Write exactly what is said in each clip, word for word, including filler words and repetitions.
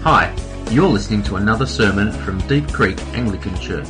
Hi, you're listening to another sermon from Deep Creek Anglican Church.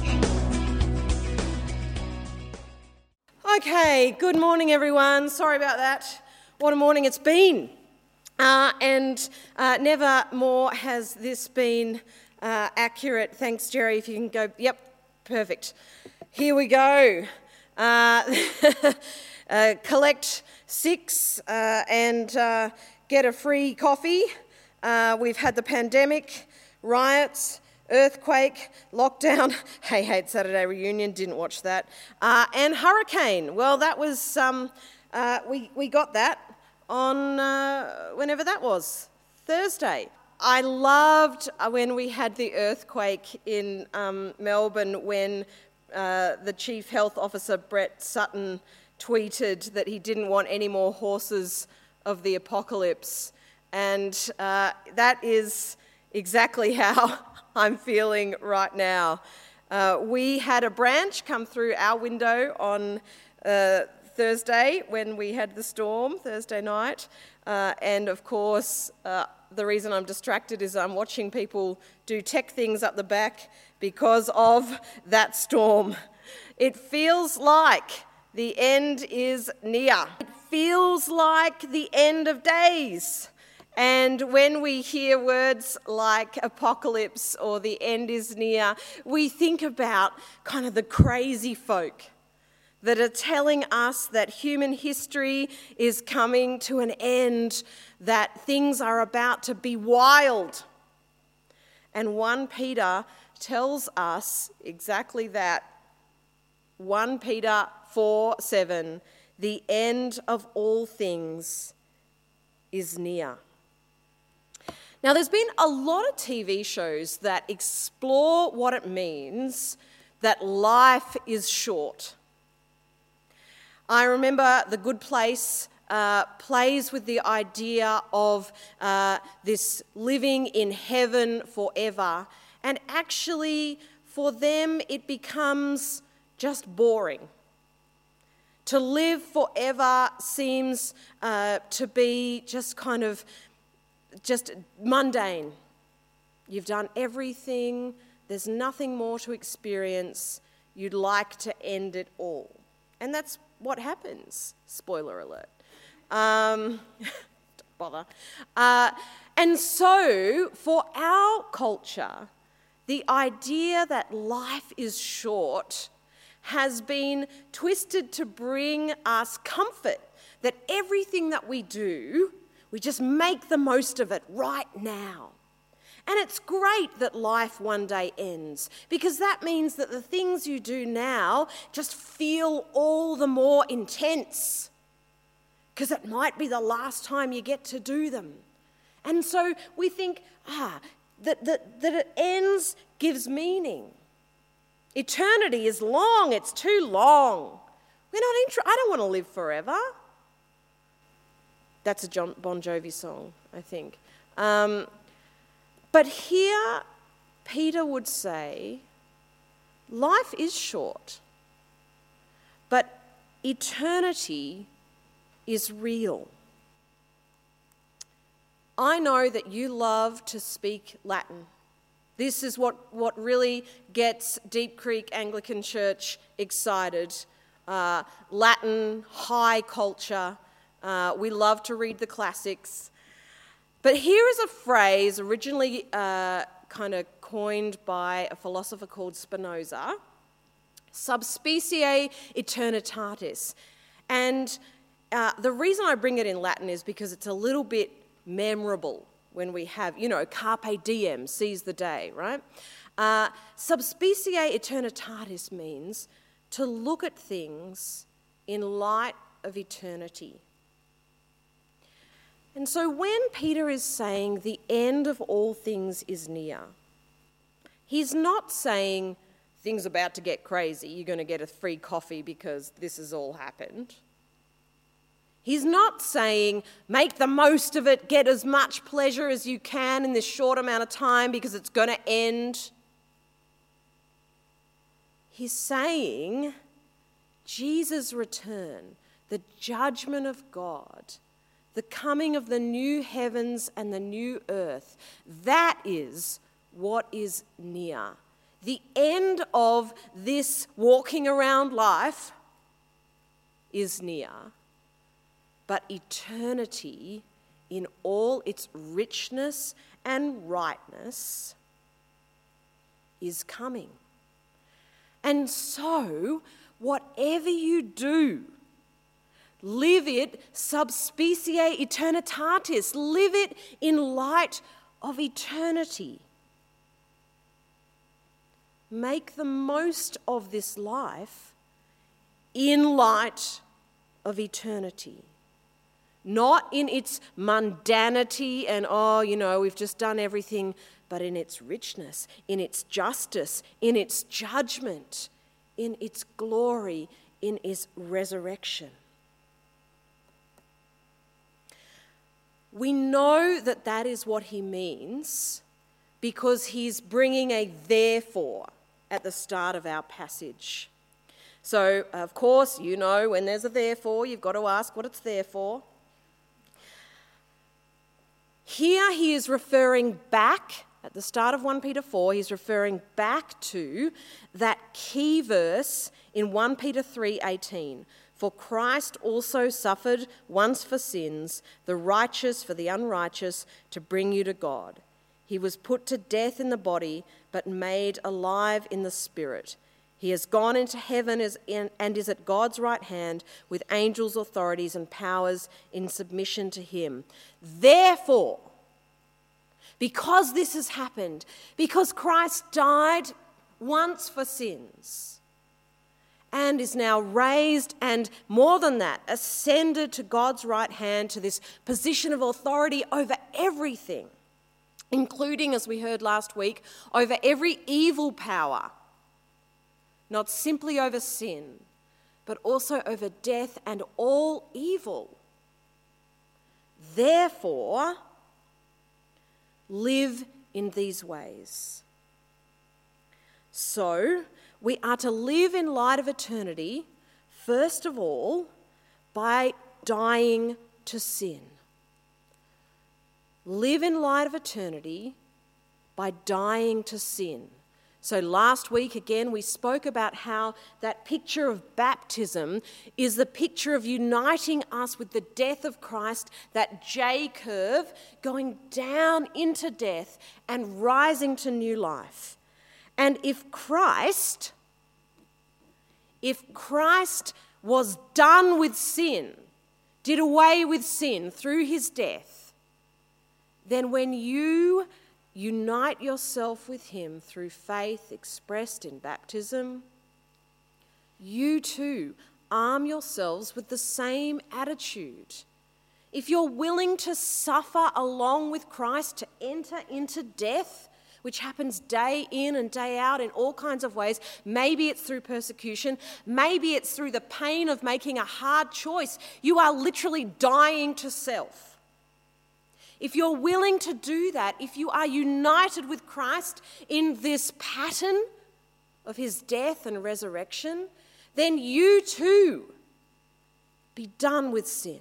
Okay, good morning everyone. Sorry about that. What a morning it's been. Uh, and uh, never more has this been uh, accurate. Thanks, Jerry, if you can go. Yep, perfect. Here we go. Uh, uh, collect six uh, and uh, get a free coffee. Uh, we've had the pandemic, riots, earthquake, lockdown, Hey Hate Saturday reunion, didn't watch that, uh, and hurricane. Well, that was, um, uh, we, we got that on uh, whenever that was, Thursday. I loved when we had the earthquake in um, Melbourne when uh, the Chief Health Officer, Brett Sutton, tweeted that he didn't want any more horses of the apocalypse. And uh, that is exactly how I'm feeling right now. Uh, we had a branch come through our window on uh, Thursday when we had the storm, Thursday night. Uh, and of course, uh, the reason I'm distracted is I'm watching people do tech things up the back because of that storm. It feels like the end is near. It feels like the end of days. And when we hear words like apocalypse or the end is near, we think about kind of the crazy folk that are telling us that human history is coming to an end, that things are about to be wild. And First Peter tells us exactly that. First Peter four seven, the end of all things is near. Now, there's been a lot of T V shows that explore what it means that life is short. I remember The Good Place uh, plays with the idea of uh, this living in heaven forever, and actually, for them, it becomes just boring. To live forever seems uh, to be just kind of just mundane. You've done everything, there's nothing more to experience, you'd like to end it all. And that's what happens, spoiler alert. Um, don't bother. Uh, and so, for our culture, the idea that life is short has been twisted to bring us comfort, that everything that we do, we just make the most of it right now. And it's great that life one day ends, because that means that the things you do now just feel all the more intense, because it might be the last time you get to do them. And so we think, ah, that, that, that it ends gives meaning. Eternity is long, it's too long. We're not inter- I don't want to live forever. That's a John Bon Jovi song, I think. Um, but here, Peter would say, life is short, but eternity is real. I know that you love to speak Latin. This is what, what really gets Deep Creek Anglican Church excited. Uh, Latin, high culture. Uh, we love to read the classics. But here is a phrase originally uh, kind of coined by a philosopher called Spinoza, subspecie eternitatis. And uh, the reason I bring it in Latin is because it's a little bit memorable when we have, you know, carpe diem, seize the day, right? Uh, subspecie eternitatis means to look at things in light of eternity. And so when Peter is saying the end of all things is near, he's not saying things are about to get crazy, you're going to get a free coffee because this has all happened. He's not saying make the most of it, get as much pleasure as you can in this short amount of time because it's going to end. He's saying Jesus' return, the judgment of God, the coming of the new heavens and the new earth. That is what is near. The end of this walking around life is near, but eternity in all its richness and rightness is coming. And so, whatever you do, live it sub specie eternitatis. Live it in light of eternity. Make the most of this life in light of eternity. Not in its mundanity and, oh, you know, we've just done everything, but in its richness, in its justice, in its judgment, in its glory, in its resurrection. We know that that is what he means because he's bringing a therefore at the start of our passage. So, of course, you know when there's a therefore, you've got to ask what it's there for. Here he is referring back, at the start of First Peter four, he's referring back to that key verse in First Peter three eighteen. For Christ also suffered once for sins, the righteous for the unrighteous, to bring you to God. He was put to death in the body, but made alive in the spirit. He has gone into heaven and is at God's right hand with angels, authorities, and powers in submission to him. Therefore, because this has happened, because Christ died once for sins and is now raised and, more than that, ascended to God's right hand to this position of authority over everything, including, as we heard last week, over every evil power, not simply over sin, but also over death and all evil. Therefore, live in these ways. So, we are to live in light of eternity, first of all, by dying to sin. Live in light of eternity by dying to sin. So last week, again, we spoke about how that picture of baptism is the picture of uniting us with the death of Christ, that J curve going down into death and rising to new life. And if Christ, if Christ was done with sin, did away with sin through his death, then when you unite yourself with him through faith expressed in baptism, you too arm yourselves with the same attitude. If you're willing to suffer along with Christ, to enter into death, which happens day in and day out in all kinds of ways, maybe it's through persecution, maybe it's through the pain of making a hard choice. You are literally dying to self. If you're willing to do that, if you are united with Christ in this pattern of his death and resurrection, then you too be done with sin.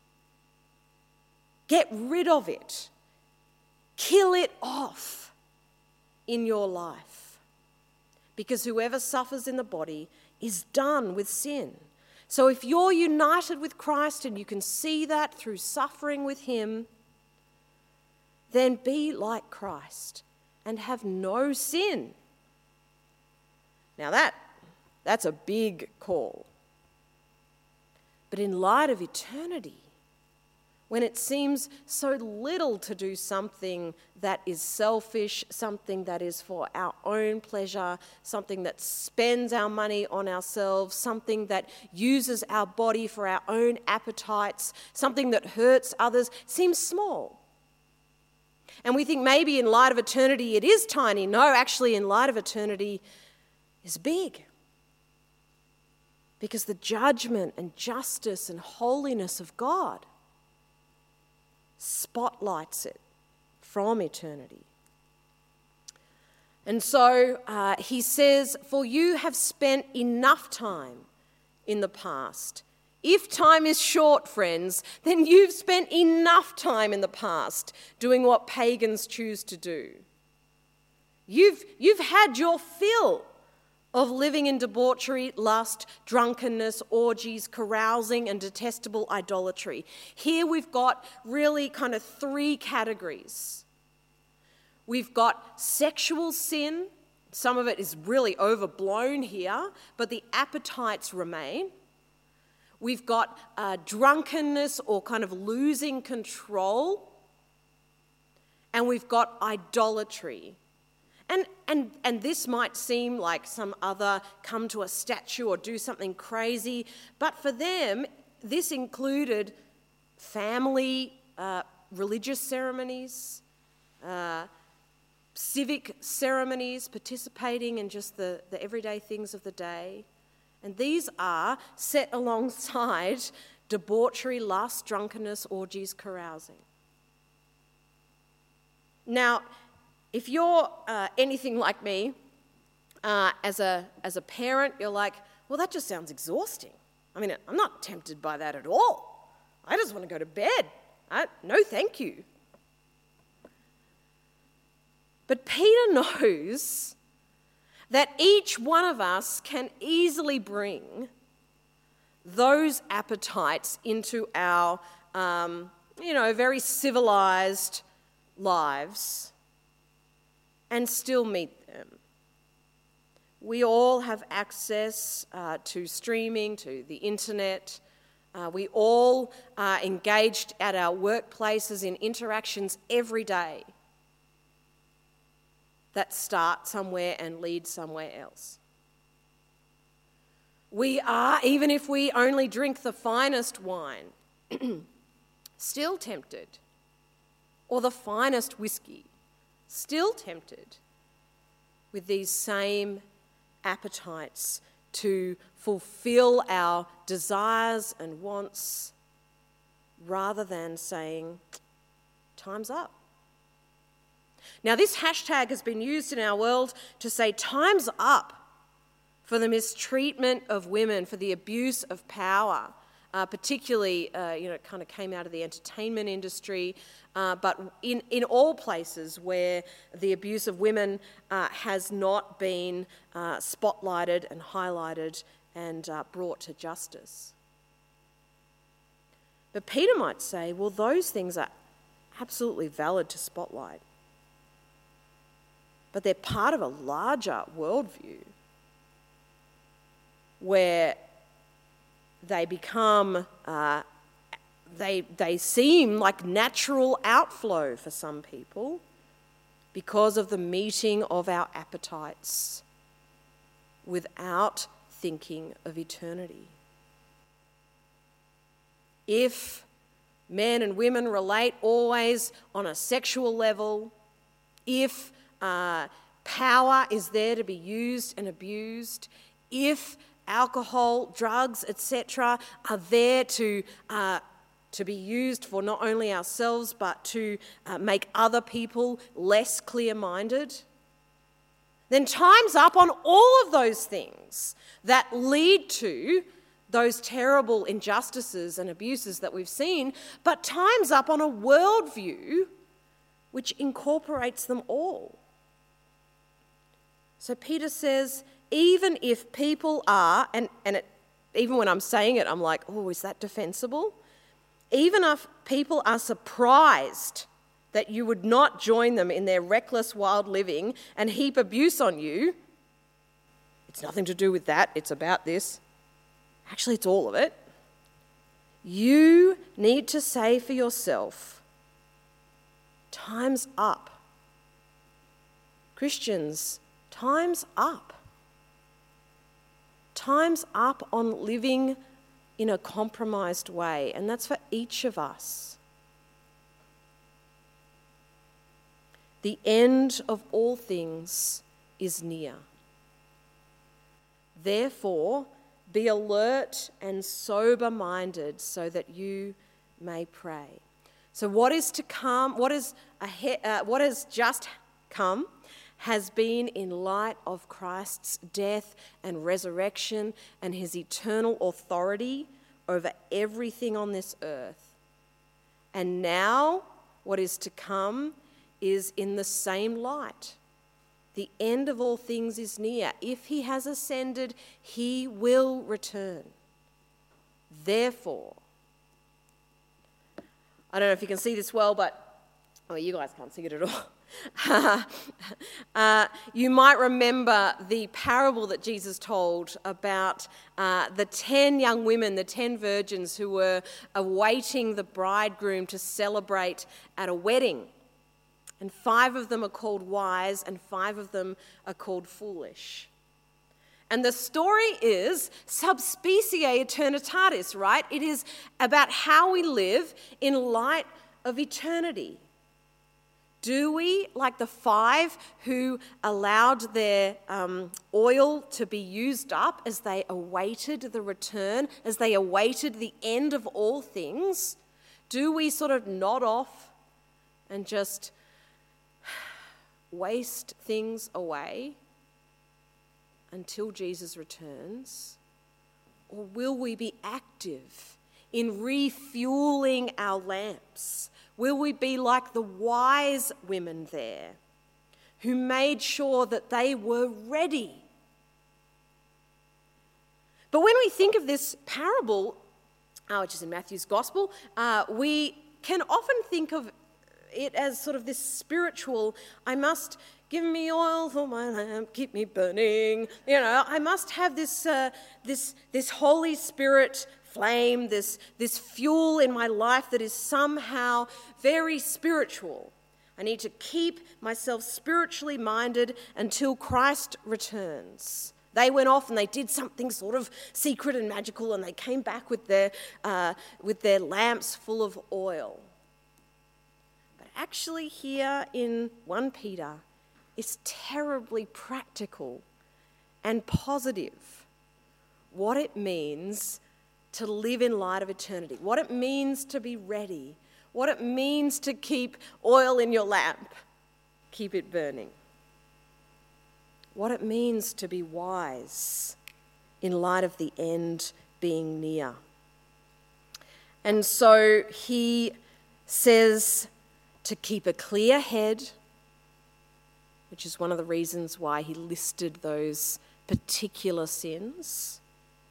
Get rid of it. Kill it off in your life. Because whoever suffers in the body is done with sin. So if you're united with Christ and you can see that through suffering with him, then be like Christ and have no sin. Now that, that's a big call. But in light of eternity, when it seems so little to do something that is selfish, something that is for our own pleasure, something that spends our money on ourselves, something that uses our body for our own appetites, something that hurts others, seems small. And we think maybe in light of eternity it is tiny. No, actually in light of eternity is big. Because the judgment and justice and holiness of God spotlights it from eternity. And so uh, he says, for you have spent enough time in the past If time is short, friends, then you've spent enough time in the past doing what pagans choose to do. You've, you've had your fill of living in debauchery, lust, drunkenness, orgies, carousing, and detestable idolatry. Here we've got really kind of three categories. We've got sexual sin. Some of it is really overblown here, but the appetites remain. We've got uh, drunkenness or kind of losing control. And we've got idolatry. And, and, and this might seem like some other come to a statue or do something crazy, but for them, this included family uh, religious ceremonies, uh, civic ceremonies, participating in just the, the everyday things of the day. And these are set alongside debauchery, lust, drunkenness, orgies, carousing. Now, if you're uh, anything like me, uh, as a as a parent, you're like, well, that just sounds exhausting. I mean, I'm not tempted by that at all. I just want to go to bed. I, no, thank you. But Peter knows that each one of us can easily bring those appetites into our, um, you know, very civilized lives and still meet them. We all have access uh, to streaming, to the internet. Uh, we all are engaged at our workplaces in interactions every day that start somewhere and lead somewhere else. We are, even if we only drink the finest wine, still tempted, or the finest whiskey, still tempted with these same appetites to fulfill our desires and wants rather than saying, time's up. Now, this hashtag has been used in our world to say time's up for the mistreatment of women, for the abuse of power. Uh, particularly, uh, you know, it kind of came out of the entertainment industry, uh, but in, in all places where the abuse of women uh, has not been uh, spotlighted and highlighted and uh, brought to justice. But Peter might say, well, those things are absolutely valid to spotlight, but they're part of a larger worldview where they become, uh, they, they seem like natural outflow for some people because of the meeting of our appetites without thinking of eternity. If men and women relate always on a sexual level, if uh, power is there to be used and abused, if alcohol, drugs, et cetera are there to uh, to be used for not only ourselves but to uh, make other people less clear-minded, then time's up on all of those things that lead to those terrible injustices and abuses that we've seen, but time's up on a worldview which incorporates them all. So Peter says, even if people are, and, and it, even when I'm saying it, I'm like, oh, is that defensible? Even if people are surprised that you would not join them in their reckless, wild living and heap abuse on you, it's nothing to do with that, it's about this. Actually, it's all of it. You need to say for yourself, time's up. Christians, time's up. Time's up on living in a compromised way, and that's for each of us. The end of all things is near. Therefore, be alert and sober-minded so that you may pray. So what is to come, what is ahead, uh, what has just come has been in light of Christ's death and resurrection and his eternal authority over everything on this earth. And now what is to come is in the same light. The end of all things is near. If he has ascended, he will return. Therefore, I don't know if you can see this well, but, oh, you guys can't see it at all. uh, you might remember the parable that Jesus told about uh, the ten young women, the ten virgins who were awaiting the bridegroom to celebrate at a wedding. And five of them are called wise and five of them are called foolish. And the story is sub specie eternitatis, right? It is about how we live in light of eternity. Do we, like the five who allowed their um, oil to be used up as they awaited the return, as they awaited the end of all things, do we sort of nod off and just waste things away until Jesus returns? Or will we be active in refueling our lamps? Will we be like the wise women there who made sure that they were ready? But when we think of this parable, uh, which is in Matthew's Gospel, uh, we can often think of it as sort of this spiritual, I must give me oil for my lamp, keep me burning. You know, I must have this uh, this this Holy Spirit flame, this this fuel in my life that is somehow very spiritual. I need to keep myself spiritually minded until Christ returns. They went off and they did something sort of secret and magical, and they came back with their uh, with their lamps full of oil. Actually, here in First Peter is terribly practical and positive. What it means to live in light of eternity, what it means to be ready, what it means to keep oil in your lamp, keep it burning. What it means to be wise in light of the end being near. And so he says to keep a clear head, which is one of the reasons why he listed those particular sins.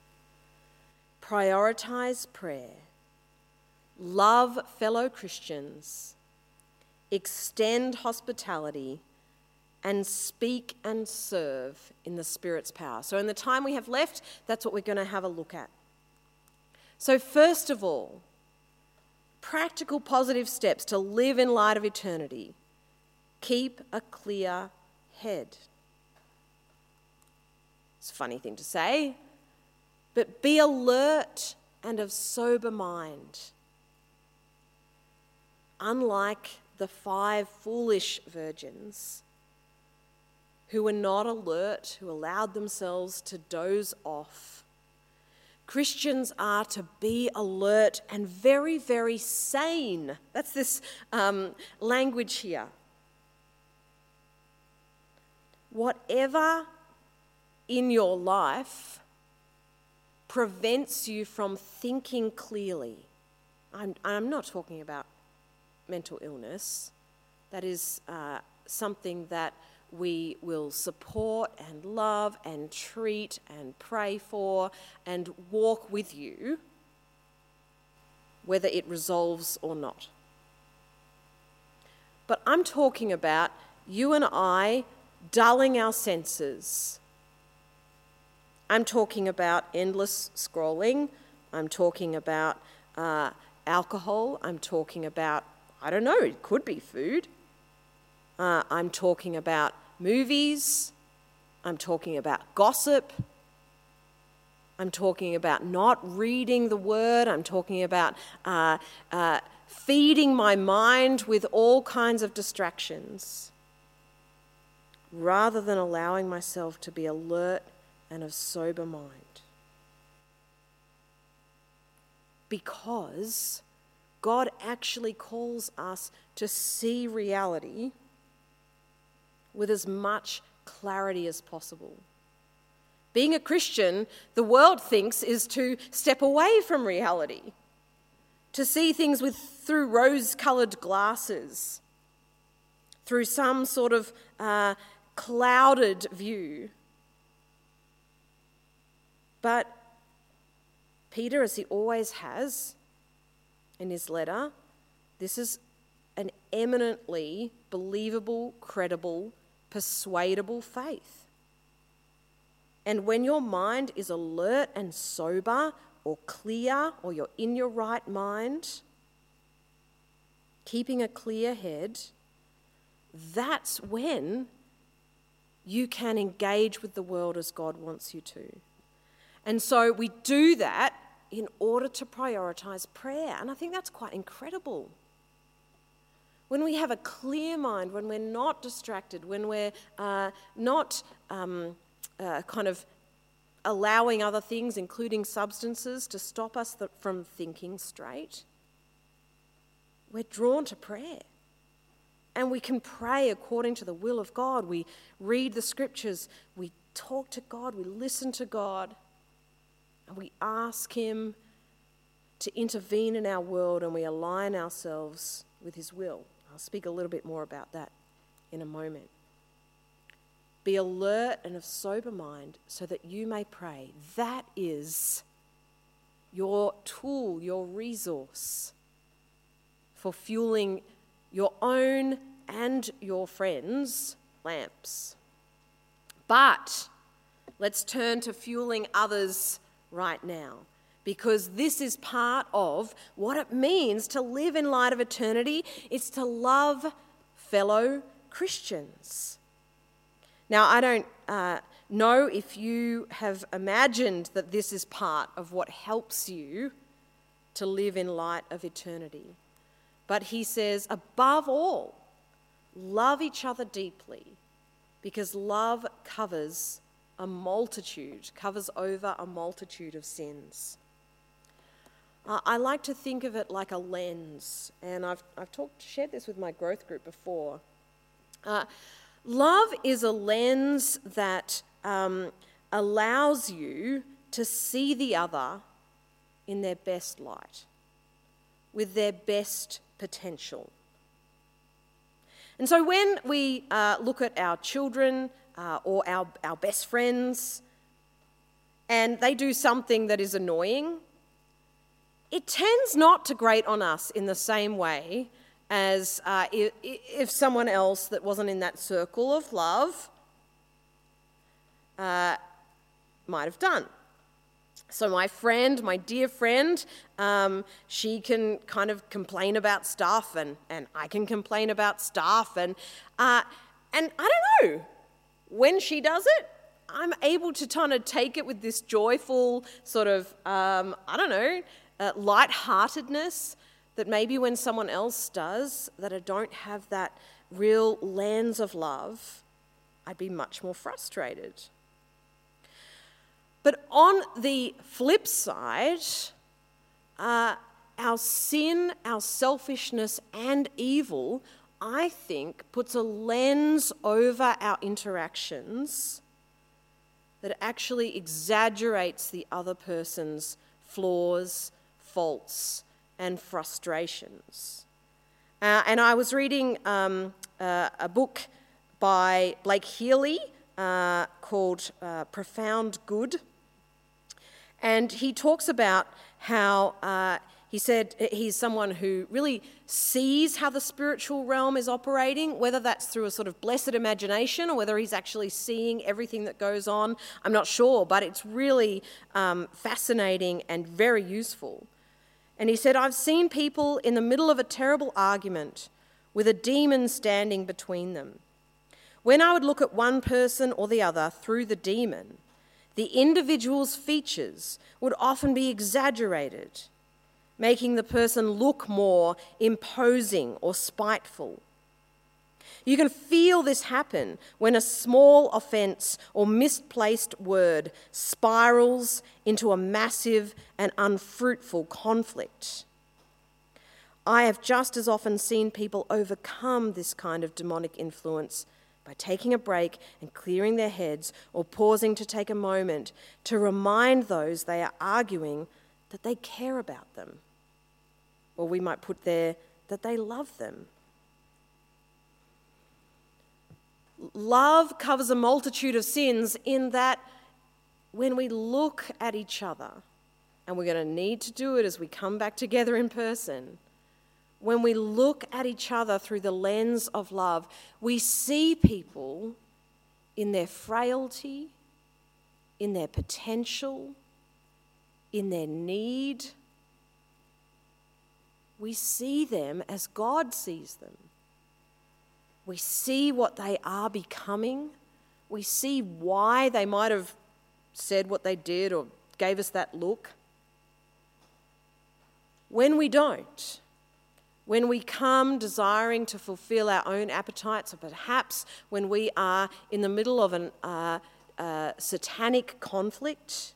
Prioritize prayer. Love fellow Christians. Extend hospitality. And speak and serve in the Spirit's power. So in the time we have left, that's what we're going to have a look at. So first of all, practical positive steps to live in light of eternity. Keep a clear head. It's a funny thing to say, but be alert and of sober mind. Unlike the five foolish virgins who were not alert, who allowed themselves to doze off, Christians are to be alert and very, very sane. That's this um, language here. Whatever in your life prevents you from thinking clearly, I'm, I'm not talking about mental illness. That is uh, something that we will support and love and treat and pray for and walk with you, whether it resolves or not. But I'm talking about you and I dulling our senses. I'm talking about endless scrolling. I'm talking about uh, alcohol. I'm talking about, I don't know, it could be food. Uh, I'm talking about movies. I'm talking about gossip. I'm talking about not reading the word. I'm talking about uh, uh, feeding my mind with all kinds of distractions, rather than allowing myself to be alert and of sober mind. Because God actually calls us to see reality with as much clarity as possible. being a Christian, the world thinks, is to step away from reality, to see things with through rose-coloured glasses, through some sort of uh, clouded view. But Peter, as he always has in his letter, this is an eminently believable, credible, persuadable faith. And when your mind is alert and sober or clear, or you're in your right mind, keeping a clear head, that's when you can engage with the world as God wants you to. And so we do that in order to prioritise prayer. And I think that's quite incredible. When we have a clear mind, when we're not distracted, when we're uh, not um, uh, kind of allowing other things, including substances, to stop us th- from thinking straight, we're drawn to prayer. And we can pray according to the will of God. We read the scriptures, we talk to God, we listen to God, and we ask him to intervene in our world, and we align ourselves with his will. I'll speak a little bit more about that in a moment. Be alert and of sober mind so that you may pray. That is your tool, your resource for fueling your own and your friends' lamps. But let's turn to fueling others right now, because this is part of what it means to live in light of eternity. It's to love fellow Christians. Now, I don't uh, know if you have imagined that this is part of what helps you to live in light of eternity. But he says, above all, love each other deeply, because love covers a multitude, covers over a multitude of sins. Uh, I like to think of it like a lens, and I've I've talked shared this with my growth group before. Uh, love is a lens that um, allows you to see the other in their best light, with their best potential. And so when we uh, look at our children uh, or our, our best friends, and they do something that is annoying, it tends not to grate on us in the same way as uh, if, if someone else that wasn't in that circle of love uh, might have done. So my friend, my dear friend, um, she can kind of complain about stuff, and, and I can complain about stuff, and uh, and I don't know, when she does it, I'm able to kind of take it with this joyful sort of, um, I don't know, uh, lightheartedness that maybe when someone else does, that I don't have that real lens of love, I'd be much more frustrated. But on the flip side, uh, our sin, our selfishness and evil, I think, puts a lens over our interactions that actually exaggerates the other person's flaws, faults, and frustrations. Uh, and I was reading um, uh, a book by Blake Healy uh, called uh, Profound Good. And he talks about how, uh, he said he's someone who really sees how the spiritual realm is operating, whether that's through a sort of blessed imagination or whether he's actually seeing everything that goes on. I'm not sure, but it's really um, fascinating and very useful. And he said, I've seen people in the middle of a terrible argument with a demon standing between them. When I would look at one person or the other through the demon, the individual's features would often be exaggerated, making the person look more imposing or spiteful. You can feel this happen when a small offence or misplaced word spirals into a massive and unfruitful conflict. I have just as often seen people overcome this kind of demonic influence by taking a break and clearing their heads or pausing to take a moment to remind those they are arguing that they care about them. Or we might put there that they love them. Love covers a multitude of sins in that when we look at each other, and we're going to need to do it as we come back together in person, when we look at each other through the lens of love, we see people in their frailty, in their potential, in their need. We see them as God sees them. We see what they are becoming. We see why they might have said what they did or gave us that look. When we don't, when we come desiring to fulfill our own appetites, or perhaps when we are in the middle of a uh, uh, satanic conflict,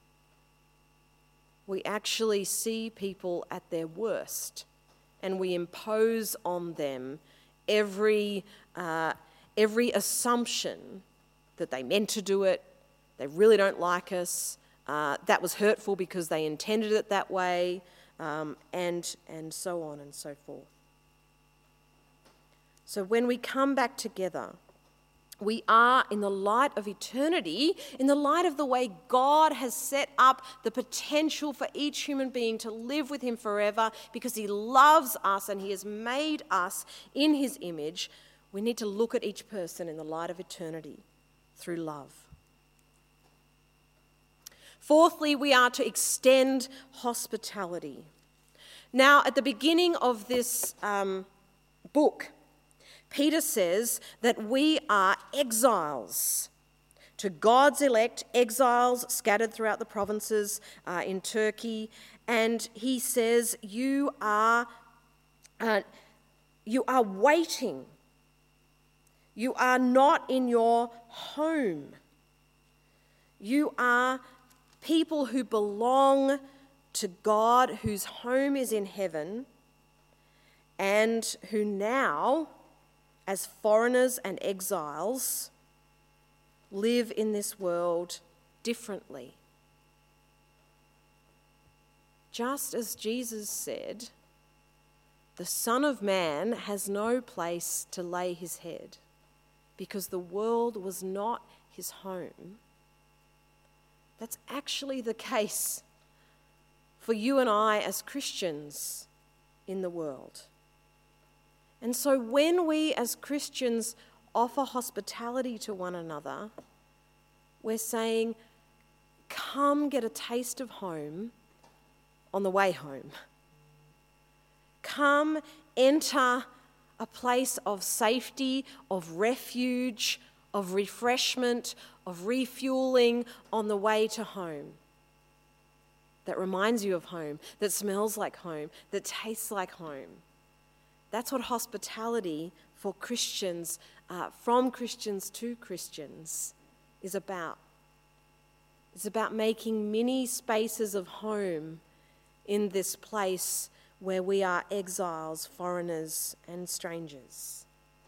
we actually see people at their worst and we impose on them every, uh, every assumption that they meant to do it, they really don't like us, uh, that was hurtful because they intended it that way, Um, and, and so on and so forth. So when we come back together, we are in the light of eternity, in the light of the way God has set up the potential for each human being to live with him forever because he loves us and he has made us in his image. We need to look at each person in the light of eternity through love. Fourthly, we are to extend hospitality. Now, at the beginning of this um, book, Peter says that we are exiles to God's elect, exiles scattered throughout the provinces uh, in Turkey. And he says you are, uh, you are waiting. You are not in your home. You are people who belong to God, whose home is in heaven, and who now, as foreigners and exiles, live in this world differently. Just as Jesus said, the Son of Man has no place to lay his head, because the world was not his home. That's actually the case for you and I as Christians in the world. And so when we as Christians offer hospitality to one another, we're saying, come get a taste of home on the way home. Come enter a place of safety, of refuge, of refreshment, of refueling on the way to home. That reminds you of home, that smells like home, that tastes like home. That's what hospitality for Christians, uh, from Christians to Christians, is about. It's about making many spaces of home in this place where we are exiles, foreigners, and strangers.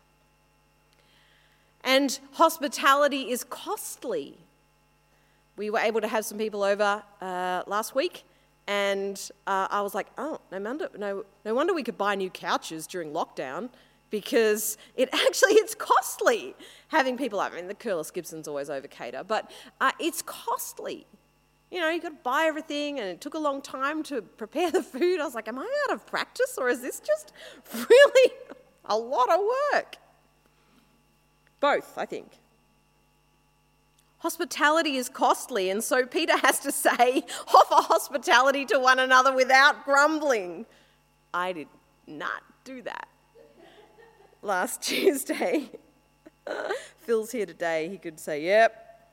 And hospitality is costly. We were able to have some people over uh, last week, and uh, I was like, oh, no wonder, no, no wonder we could buy new couches during lockdown, because it actually, it's costly having people over. I mean, the Curlis Gibsons always over cater, but uh, it's costly. You know, you've got to buy everything, and it took a long time to prepare the food. I was like, am I out of practice, or is this just really a lot of work? Both, I think. Hospitality is costly, and so Peter has to say, offer hospitality to one another without grumbling. I did not do that last Tuesday. Phil's here today. He could say, yep.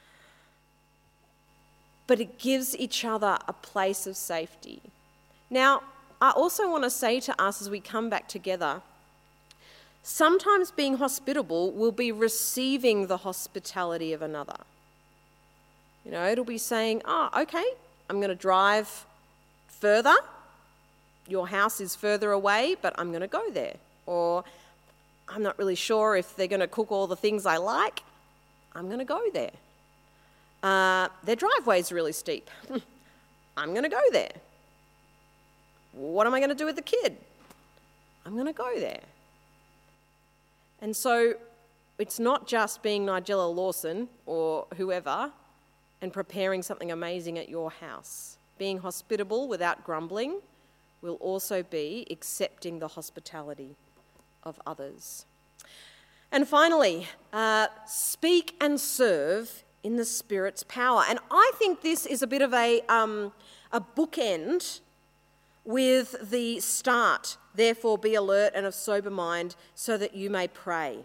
But it gives each other a place of safety. Now, I also want to say to us as we come back together, sometimes being hospitable will be receiving the hospitality of another. You know, it'll be saying, oh, okay, I'm going to drive further. Your house is further away, but I'm going to go there. Or I'm not really sure if they're going to cook all the things I like. I'm going to go there. Uh, their driveway's really steep. I'm going to go there. What am I going to do with the kid? I'm going to go there. And so it's not just being Nigella Lawson or whoever and preparing something amazing at your house. Being hospitable without grumbling will also be accepting the hospitality of others. And finally, uh, speak and serve in the Spirit's power. And I think this is a bit of a, um, a bookend with the start. Therefore, be alert and of sober mind so that you may pray.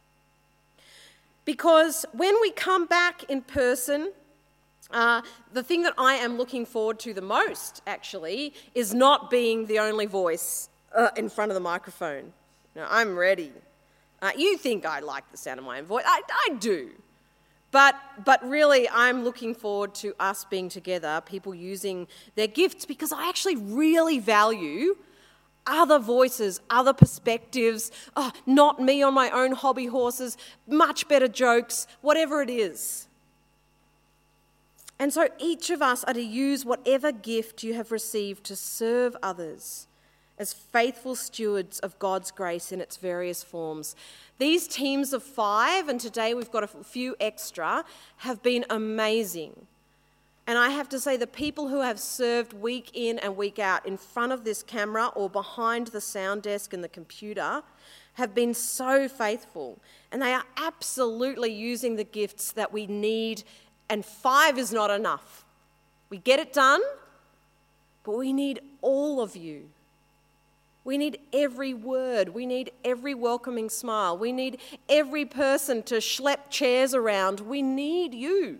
Because when we come back in person, uh, the thing that I am looking forward to the most, actually, is not being the only voice uh, in front of the microphone. Now, I'm ready. Uh, you think I like the sound of my own voice. I, I do. But, but really, I'm looking forward to us being together, people using their gifts, because I actually really value other voices, other perspectives, oh, not me on my own hobby horses, much better jokes, whatever it is. And so each of us are to use whatever gift you have received to serve others as faithful stewards of God's grace in its various forms. These teams of five, and today we've got a few extra, have been amazing. And I have to say, the people who have served week in and week out in front of this camera or behind the sound desk and the computer have been so faithful. And they are absolutely using the gifts that we need. And five is not enough. We get it done, but we need all of you. We need every word. We need every welcoming smile. We need every person to schlep chairs around. We need you.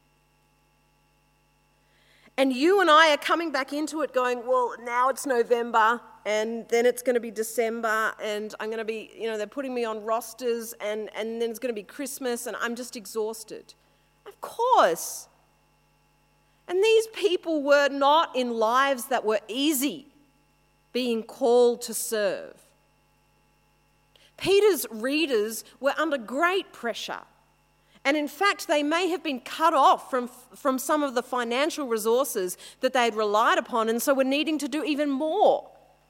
And you and I are coming back into it going, well, now it's November and then it's going to be December and I'm going to be, you know, they're putting me on rosters and, and then it's going to be Christmas and I'm just exhausted. Of course. And these people were not in lives that were easy, being called to serve. Peter's readers were under great pressure. And in fact, they may have been cut off from, from some of the financial resources that they had relied upon, and so were needing to do even more.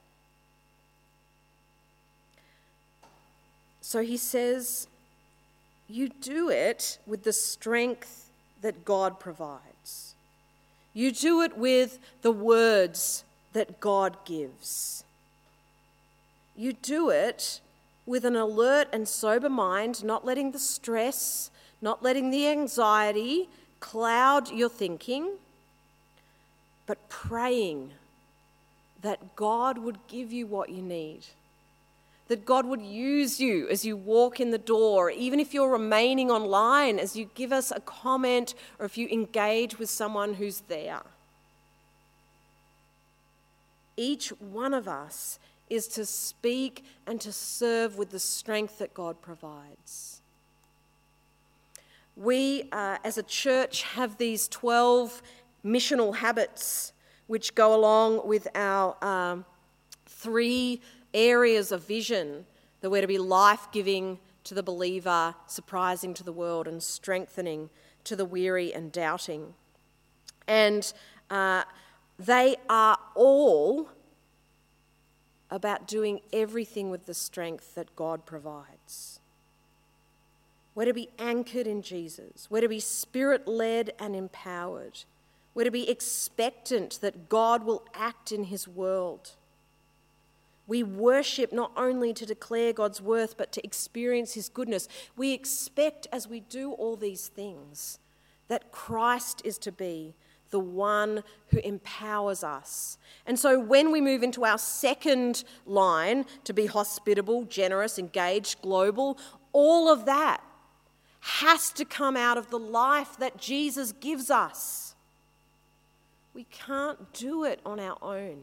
So he says, you do it with the strength that God provides. You do it with the words that God gives. You do it with an alert and sober mind, not letting the stress, not letting the anxiety cloud your thinking, but praying that God would give you what you need, that God would use you as you walk in the door, even if you're remaining online, as you give us a comment or if you engage with someone who's there. Each one of us is to speak and to serve with the strength that God provides. We, uh, as a church, have these twelve missional habits which go along with our um, three areas of vision, that we're to be life-giving to the believer, surprising to the world, and strengthening to the weary and doubting. And uh, they are all about doing everything with the strength that God provides. We're to be anchored in Jesus. We're to be spirit-led and empowered. We're to be expectant that God will act in his world. We worship not only to declare God's worth, but to experience his goodness. We expect, as we do all these things, that Christ is to be the one who empowers us. And so when we move into our second line, to be hospitable, generous, engaged, global, all of that has to come out of the life that Jesus gives us. We can't do it on our own.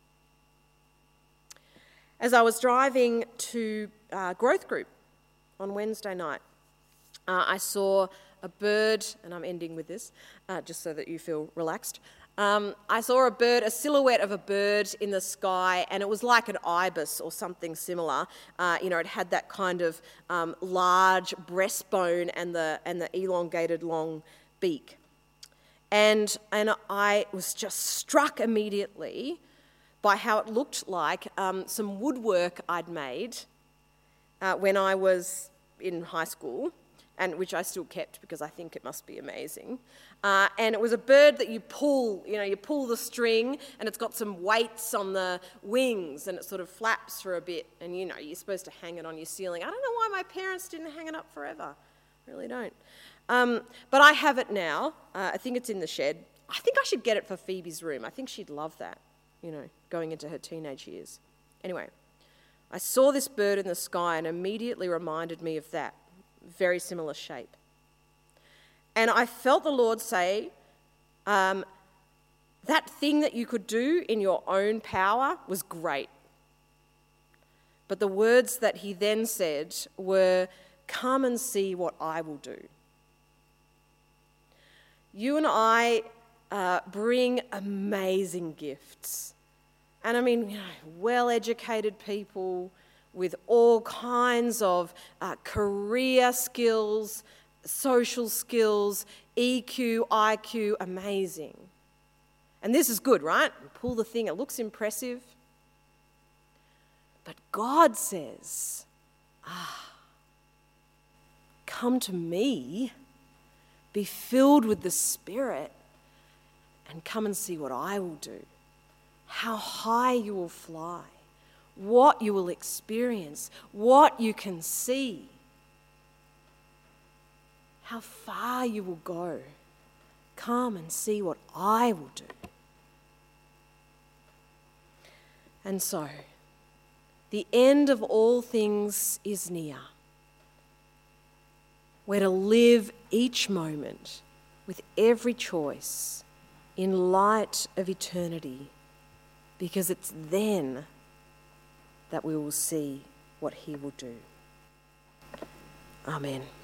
As I was driving to uh, Growth Group on Wednesday night, uh, I saw a bird, and I'm ending with this, uh, just so that you feel relaxed. Um, I saw a bird, a silhouette of a bird in the sky, and it was like an ibis or something similar. Uh, you know, it had that kind of um, large breastbone and the and the elongated long beak. And and I was just struck immediately by how it looked like um, some woodwork I'd made uh, when I was in high school, and which I still kept because I think it must be amazing. Uh, and it was a bird that you pull, you know, you pull the string and it's got some weights on the wings and it sort of flaps for a bit and, you know, you're supposed to hang it on your ceiling. I don't know why my parents didn't hang it up forever. I really don't. Um, but I have it now. Uh, I think it's in the shed. I think I should get it for Phoebe's room. I think she'd love that, you know, going into her teenage years. Anyway, I saw this bird in the sky and immediately reminded me of that. Very similar shape. And I felt the Lord say, um, that thing that you could do in your own power was great. But the words that he then said were, come and see what I will do. You and I uh, bring amazing gifts. And I mean, you know, well-educated people with all kinds of uh, career skills, social skills, E Q, I Q, amazing. And this is good, right? You pull the thing, it looks impressive. But God says, ah, come to me, be filled with the Spirit, and come and see what I will do. How high you will fly, what you will experience, what you can see. How far you will go. Come and see what I will do. And so, the end of all things is near. We're to live each moment with every choice in light of eternity, because it's then that we will see what he will do. Amen.